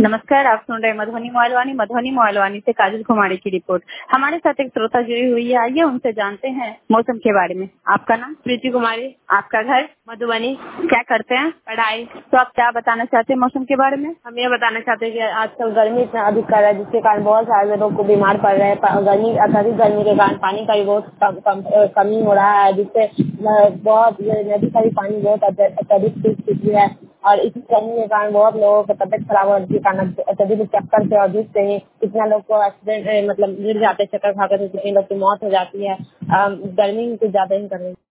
नमस्कार, आप सुन रहे हैं मधुबनी मोहलवानी से काजल कुमारी की रिपोर्ट। हमारे साथ एक श्रोता जुड़ी हुई है, आइए उनसे जानते हैं मौसम के बारे में। आपका नाम? प्रीति कुमारी। आपका घर? मधुबनी। क्या करते हैं? पढ़ाई। तो आप क्या बताना चाहते हैं मौसम के बारे में? हम ये बताना चाहते हैं कि आजकल गर्मी इतना अधिक कर रहा है, जिसके कारण बहुत सारे लोग को बीमार पड़ रहे हैं। गर्मी, अत्यधिक गर्मी के कारण पानी का भी बहुत कमी हो रहा है, जिससे बहुत नदी का भी पानी बहुत अत्यधिक सूख चुकी है। और इस गर्मी के कारण बहुत लोगों की तबियत खराब होने के कारण अत्यधिक चक्कर से और धूप से ही कितना लोग को एक्सीडेंट मतलब गिर जाते हैं, चक्कर खाकर, कितने लोग की मौत हो जाती है। गर्मी कुछ ज्यादा ही कर रही है।